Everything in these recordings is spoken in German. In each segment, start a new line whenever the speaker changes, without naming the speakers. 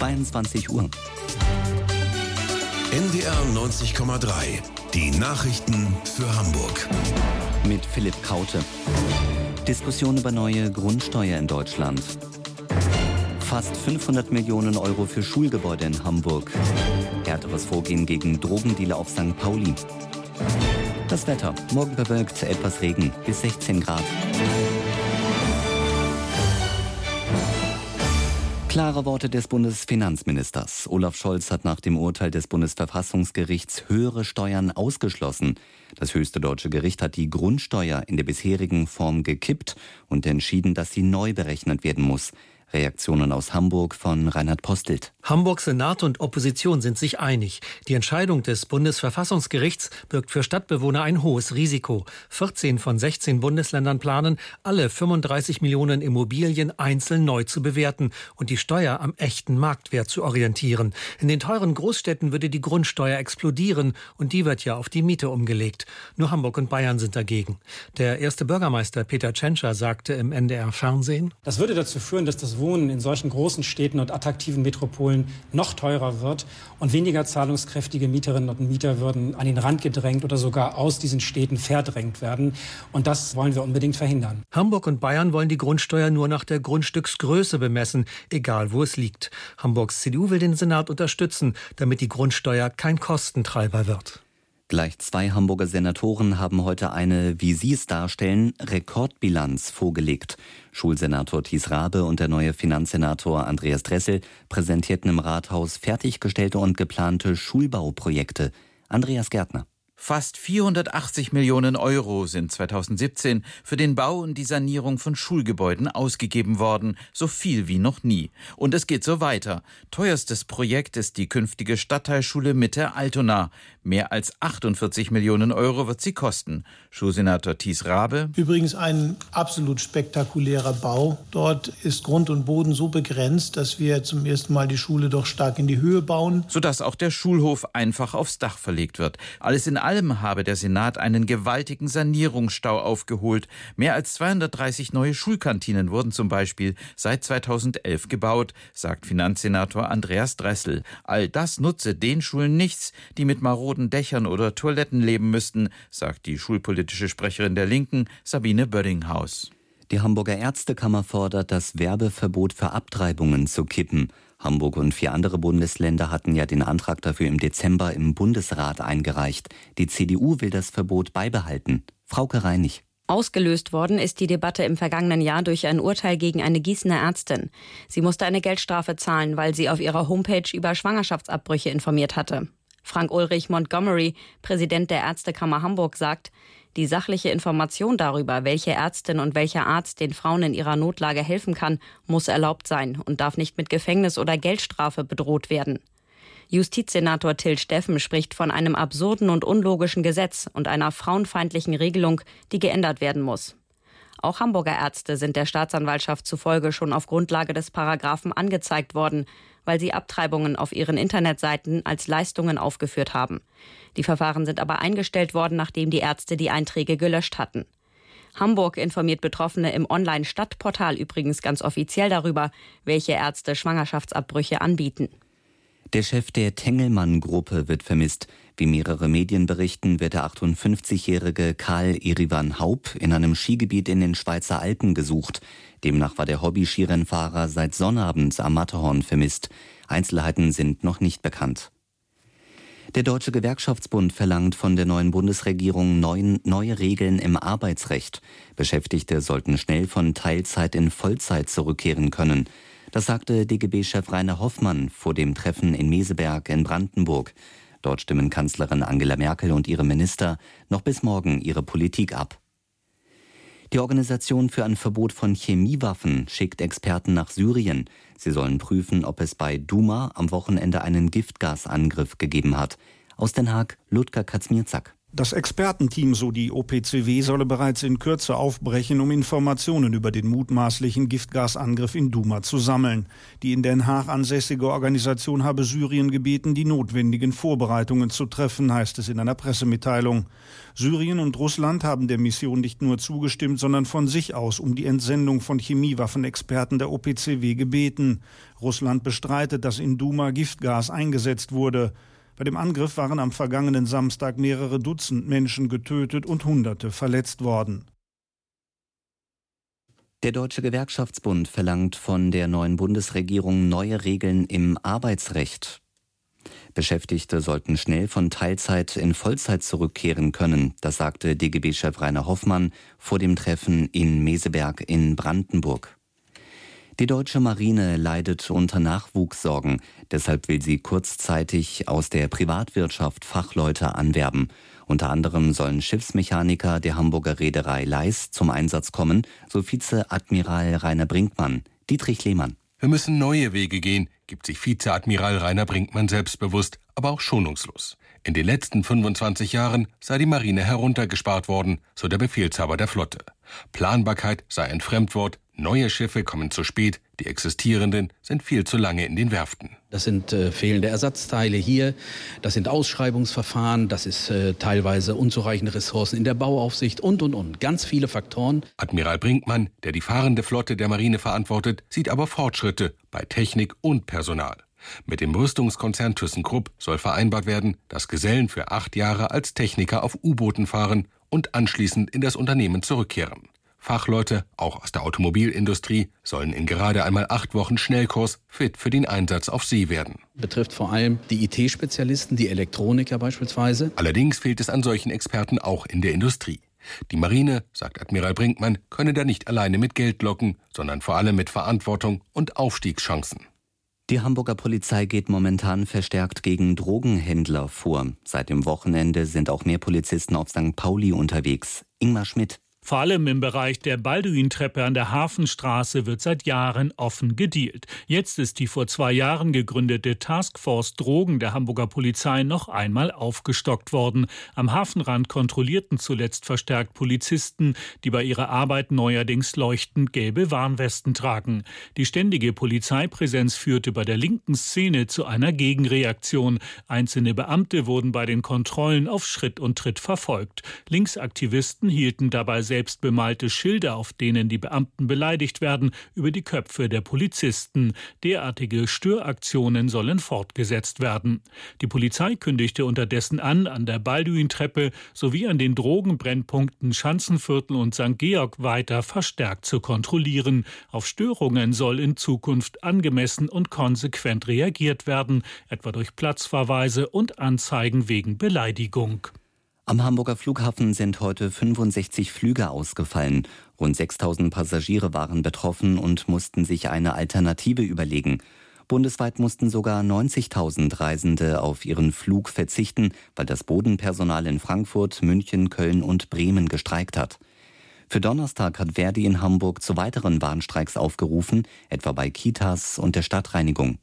22 Uhr.
NDR 90,3. Die Nachrichten für Hamburg.
Mit Philipp Kaute. Diskussion über neue Grundsteuer in Deutschland. Fast 500 Millionen Euro für Schulgebäude in Hamburg. Härteres Vorgehen gegen Drogendealer auf St. Pauli. Das Wetter. Morgen bewölkt, etwas Regen, bis 16 Grad. Klare Worte des Bundesfinanzministers. Olaf Scholz hat nach dem Urteil des Bundesverfassungsgerichts höhere Steuern ausgeschlossen. Das höchste deutsche Gericht hat die Grundsteuer in der bisherigen Form gekippt und entschieden, dass sie neu berechnet werden muss. Reaktionen aus Hamburg von Reinhard Postelt.
Hamburg, Senat und Opposition sind sich einig. Die Entscheidung des Bundesverfassungsgerichts birgt für Stadtbewohner ein hohes Risiko. 14 von 16 Bundesländern planen, alle 35 Millionen Immobilien einzeln neu zu bewerten und die Steuer am echten Marktwert zu orientieren. In den teuren Großstädten würde die Grundsteuer explodieren und die wird ja auf die Miete umgelegt. Nur Hamburg und Bayern sind dagegen. Der erste Bürgermeister Peter Tschentscher sagte im NDR-Fernsehen:
Das würde dazu führen, dass das Wohnen in solchen großen Städten und attraktiven Metropolen noch teurer wird und weniger zahlungskräftige Mieterinnen und Mieter würden an den Rand gedrängt oder sogar aus diesen Städten verdrängt werden. Und das wollen wir unbedingt verhindern.
Hamburg und Bayern wollen die Grundsteuer nur nach der Grundstücksgröße bemessen, egal wo es liegt. Hamburgs CDU will den Senat unterstützen, damit die Grundsteuer kein Kostentreiber wird.
Gleich 2 Hamburger Senatoren haben heute eine, wie sie es darstellen, Rekordbilanz vorgelegt. Schulsenator Thies Rabe und der neue Finanzsenator Andreas Dressel präsentierten im Rathaus fertiggestellte und geplante Schulbauprojekte. Andreas Gärtner.
Fast 480 Millionen Euro sind 2017 für den Bau und die Sanierung von Schulgebäuden ausgegeben worden, so viel wie noch nie. Und es geht so weiter. Teuerstes Projekt ist die künftige Stadtteilschule Mitte Altona. Mehr als 48 Millionen Euro wird sie kosten. Schulsenator Thies Rabe.
Übrigens ein absolut spektakulärer Bau. Dort ist Grund und Boden so begrenzt, dass wir zum ersten Mal die Schule doch stark in die Höhe bauen.
Sodass auch der Schulhof einfach aufs Dach verlegt wird. Alles in allem habe der Senat einen gewaltigen Sanierungsstau aufgeholt. Mehr als 230 neue Schulkantinen wurden zum Beispiel seit 2011 gebaut, sagt Finanzsenator Andreas Dressel. All das nutze den Schulen nichts, die mit maroden Dächern oder Toiletten leben müssten, sagt die schulpolitische Sprecherin der Linken, Sabine Böddinghaus.
Die Hamburger Ärztekammer fordert, das Werbeverbot für Abtreibungen zu kippen. Hamburg und 4 andere Bundesländer hatten ja den Antrag dafür im Dezember im Bundesrat eingereicht. Die CDU will das Verbot beibehalten. Frauke Reinig.
Ausgelöst worden ist die Debatte im vergangenen Jahr durch ein Urteil gegen eine Gießener Ärztin. Sie musste eine Geldstrafe zahlen, weil sie auf ihrer Homepage über Schwangerschaftsabbrüche informiert hatte. Frank Ulrich Montgomery, Präsident der Ärztekammer Hamburg, sagt, die sachliche Information darüber, welche Ärztin und welcher Arzt den Frauen in ihrer Notlage helfen kann, muss erlaubt sein und darf nicht mit Gefängnis oder Geldstrafe bedroht werden. Justizsenator Till Steffen spricht von einem absurden und unlogischen Gesetz und einer frauenfeindlichen Regelung, die geändert werden muss. Auch Hamburger Ärzte sind der Staatsanwaltschaft zufolge schon auf Grundlage des Paragraphen angezeigt worden, weil sie Abtreibungen auf ihren Internetseiten als Leistungen aufgeführt haben. Die Verfahren sind aber eingestellt worden, nachdem die Ärzte die Einträge gelöscht hatten. Hamburg informiert Betroffene im Online-Stadtportal übrigens ganz offiziell darüber, welche Ärzte Schwangerschaftsabbrüche anbieten.
Der Chef der Tengelmann-Gruppe wird vermisst. Wie mehrere Medien berichten, wird der 58-jährige Karl Erivan Haup in einem Skigebiet in den Schweizer Alpen gesucht. Demnach war der Hobby-Skirennfahrer seit Sonnabend am Matterhorn vermisst. Einzelheiten sind noch nicht bekannt. Der Deutsche Gewerkschaftsbund verlangt von der neuen Bundesregierung neue Regeln im Arbeitsrecht. Beschäftigte sollten schnell von Teilzeit in Vollzeit zurückkehren können. Das sagte DGB-Chef Rainer Hoffmann vor dem Treffen in Meseberg in Brandenburg. Dort stimmen Kanzlerin Angela Merkel und ihre Minister noch bis morgen ihre Politik ab. Die Organisation für ein Verbot von Chemiewaffen schickt Experten nach Syrien. Sie sollen prüfen, ob es bei Duma am Wochenende einen Giftgasangriff gegeben hat. Aus Den Haag, Ludger Kaczmierzak.
Das Expertenteam, so die OPCW, solle bereits in Kürze aufbrechen, um Informationen über den mutmaßlichen Giftgasangriff in Duma zu sammeln. Die in Den Haag ansässige Organisation habe Syrien gebeten, die notwendigen Vorbereitungen zu treffen, heißt es in einer Pressemitteilung. Syrien und Russland haben der Mission nicht nur zugestimmt, sondern von sich aus um die Entsendung von Chemiewaffenexperten der OPCW gebeten. Russland bestreitet, dass in Duma Giftgas eingesetzt wurde. Bei dem Angriff waren am vergangenen Samstag mehrere Dutzend Menschen getötet und Hunderte verletzt worden.
Der Deutsche Gewerkschaftsbund verlangt von der neuen Bundesregierung neue Regeln im Arbeitsrecht. Beschäftigte sollten schnell von Teilzeit in Vollzeit zurückkehren können, das sagte DGB-Chef Rainer Hoffmann vor dem Treffen in Meseberg in Brandenburg. Die deutsche Marine leidet unter Nachwuchssorgen. Deshalb will sie kurzzeitig aus der Privatwirtschaft Fachleute anwerben. Unter anderem sollen Schiffsmechaniker der Hamburger Reederei Leis zum Einsatz kommen, so Vizeadmiral Rainer Brinkmann. Dietrich Lehmann.
Wir müssen neue Wege gehen, gibt sich Vizeadmiral Rainer Brinkmann selbstbewusst, aber auch schonungslos. In den letzten 25 Jahren sei die Marine heruntergespart worden, so der Befehlshaber der Flotte. Planbarkeit sei ein Fremdwort, neue Schiffe kommen zu spät, die existierenden sind viel zu lange in den Werften.
Das sind fehlende Ersatzteile hier, das sind Ausschreibungsverfahren, das ist teilweise unzureichende Ressourcen in der Bauaufsicht und. Ganz viele Faktoren.
Admiral Brinkmann, der die fahrende Flotte der Marine verantwortet, sieht aber Fortschritte bei Technik und Personal. Mit dem Rüstungskonzern ThyssenKrupp soll vereinbart werden, dass Gesellen für 8 Jahre als Techniker auf U-Booten fahren und anschließend in das Unternehmen zurückkehren. Fachleute, auch aus der Automobilindustrie, sollen in gerade einmal 8 Wochen Schnellkurs fit für den Einsatz auf See werden.
Betrifft vor allem die IT-Spezialisten, die Elektroniker beispielsweise.
Allerdings fehlt es an solchen Experten auch in der Industrie. Die Marine, sagt Admiral Brinkmann, könne da nicht alleine mit Geld locken, sondern vor allem mit Verantwortung und Aufstiegschancen.
Die Hamburger Polizei geht momentan verstärkt gegen Drogenhändler vor. Seit dem Wochenende sind auch mehr Polizisten auf St. Pauli unterwegs. Ingmar Schmidt.
Vor allem im Bereich der Balduintreppe an der Hafenstraße wird seit Jahren offen gedealt. Jetzt ist die vor 2 Jahren gegründete Taskforce Drogen der Hamburger Polizei noch einmal aufgestockt worden. Am Hafenrand kontrollierten zuletzt verstärkt Polizisten, die bei ihrer Arbeit neuerdings leuchtend gelbe Warnwesten tragen. Die ständige Polizeipräsenz führte bei der linken Szene zu einer Gegenreaktion. Einzelne Beamte wurden bei den Kontrollen auf Schritt und Tritt verfolgt. Linksaktivisten hielten dabei selbst bemalte Schilder, auf denen die Beamten beleidigt werden, über die Köpfe der Polizisten. Derartige Störaktionen sollen fortgesetzt werden. Die Polizei kündigte unterdessen an der Balduintreppe sowie an den Drogenbrennpunkten Schanzenviertel und St. Georg weiter verstärkt zu kontrollieren. Auf Störungen soll in Zukunft angemessen und konsequent reagiert werden, etwa durch Platzverweise und Anzeigen wegen Beleidigung.
Am Hamburger Flughafen sind heute 65 Flüge ausgefallen. Rund 6.000 Passagiere waren betroffen und mussten sich eine Alternative überlegen. Bundesweit mussten sogar 90.000 Reisende auf ihren Flug verzichten, weil das Bodenpersonal in Frankfurt, München, Köln und Bremen gestreikt hat. Für Donnerstag hat Verdi in Hamburg zu weiteren Warnstreiks aufgerufen, etwa bei Kitas und der Stadtreinigung.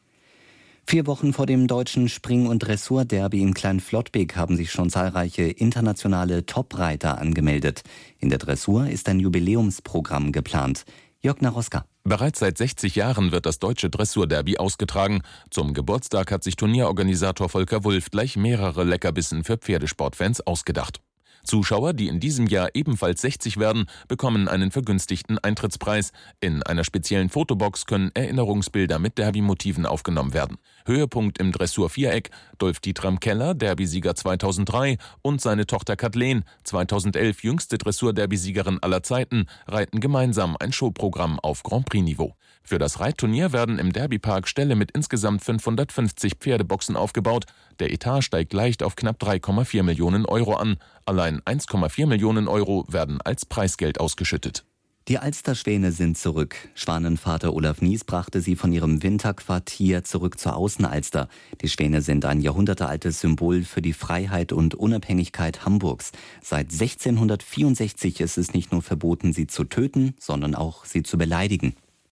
4 Wochen vor dem deutschen Spring- und Dressurderby in Kleinflottbek haben sich schon zahlreiche internationale Top-Reiter angemeldet. In der Dressur ist ein Jubiläumsprogramm geplant. Jörg Naroska.
Bereits seit 60 Jahren wird das deutsche Dressurderby ausgetragen. Zum Geburtstag hat sich Turnierorganisator Volker Wulff gleich mehrere Leckerbissen für Pferdesportfans ausgedacht. Zuschauer, die in diesem Jahr ebenfalls 60 werden, bekommen einen vergünstigten Eintrittspreis. In einer speziellen Fotobox können Erinnerungsbilder mit Derby-Motiven aufgenommen werden. Höhepunkt im Dressur-Viereck: Dolf Dietram Keller, Derbysieger 2003, und seine Tochter Kathleen, 2011 jüngste Dressur-Derbysiegerin aller Zeiten, reiten gemeinsam ein Showprogramm auf Grand-Prix-Niveau. Für das Reitturnier werden im Derbypark Ställe mit insgesamt 550 Pferdeboxen aufgebaut. Der Etat steigt leicht auf knapp 3,4 Millionen Euro an. Allein 1,4 Millionen Euro werden als Preisgeld ausgeschüttet.
Die Alsterschwäne sind zurück. Schwanenvater Olaf Nies brachte sie von ihrem Winterquartier zurück zur Außenalster. Die Schwäne sind ein jahrhundertealtes Symbol für die Freiheit und Unabhängigkeit Hamburgs. Seit 1664 ist es nicht nur verboten, sie zu töten, sondern auch sie zu beleidigen.